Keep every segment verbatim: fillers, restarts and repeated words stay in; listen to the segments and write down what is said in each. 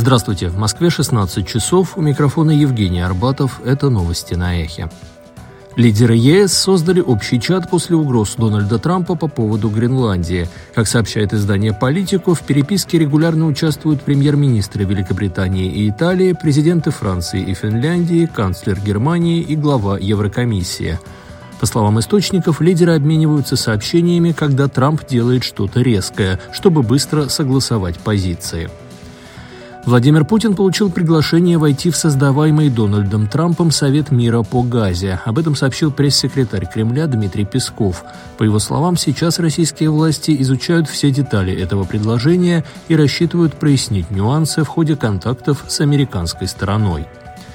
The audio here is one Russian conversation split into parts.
Здравствуйте, в Москве шестнадцать часов, у микрофона Евгений Арбатов, это новости на Эхе. Лидеры ЕС создали общий чат после угроз Дональда Трампа по поводу Гренландии. Как сообщает издание «Политико», в переписке регулярно участвуют премьер-министры Великобритании и Италии, президенты Франции и Финляндии, канцлер Германии и глава Еврокомиссии. По словам источников, лидеры обмениваются сообщениями, когда Трамп делает что-то резкое, чтобы быстро согласовать позиции. Владимир Путин получил приглашение войти в создаваемый Дональдом Трампом Совет мира по Газе. Об этом сообщил пресс-секретарь Кремля Дмитрий Песков. По его словам, сейчас российские власти изучают все детали этого предложения и рассчитывают прояснить нюансы в ходе контактов с американской стороной.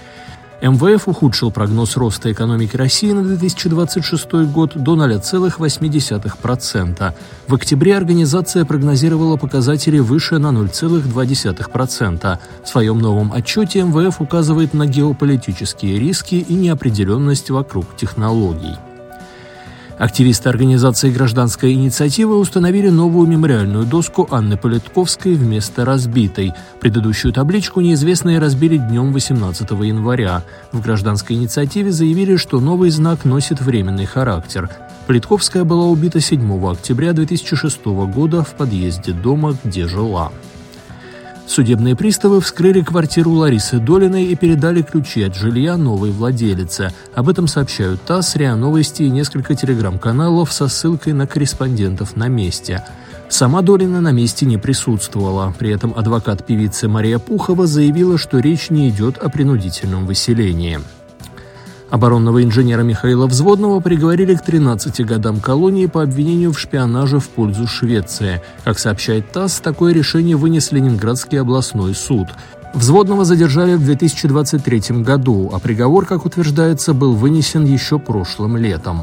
эм вэ эф ухудшил прогноз роста экономики России на две тысячи двадцать шестой год до ноль целых восемь десятых процента. В октябре организация прогнозировала показатели выше на ноль целых два десятых процента. В своем новом отчете эм вэ эф указывает на геополитические риски и неопределенность вокруг технологий. Активисты организации «Гражданская инициатива» установили новую мемориальную доску Анны Политковской вместо разбитой. Предыдущую табличку неизвестные разбили днем восемнадцатого января. В «Гражданской инициативе» заявили, что новый знак носит временный характер. Политковская была убита седьмого октября две тысячи шестого года в подъезде дома, где жила. Судебные приставы вскрыли квартиру Ларисы Долиной и передали ключи от жилья новой владелице. Об этом сообщают ТАСС, РИА Новости и несколько телеграм-каналов со ссылкой на корреспондентов на месте. Сама Долина на месте не присутствовала. При этом адвокат певицы Мария Пухова заявила, что речь не идет о принудительном выселении. Оборонного инженера Михаила Взводного приговорили к тринадцати годам колонии по обвинению в шпионаже в пользу Швеции. Как сообщает ТАСС, такое решение вынес Ленинградский областной суд. Взводного задержали в две тысячи двадцать третьем году, а приговор, как утверждается, был вынесен еще прошлым летом.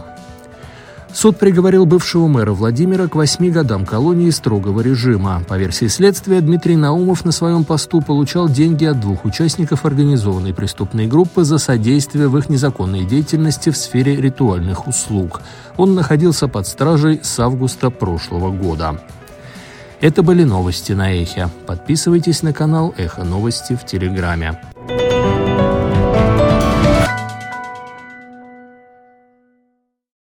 Суд приговорил бывшего мэра Владимира к восьми годам колонии строгого режима. По версии следствия, Дмитрий Наумов на своем посту получал деньги от двух участников организованной преступной группы за содействие в их незаконной деятельности в сфере ритуальных услуг. Он находился под стражей с августа прошлого года. Это были новости на Эхе. Подписывайтесь на канал Эхо Новости в Телеграме.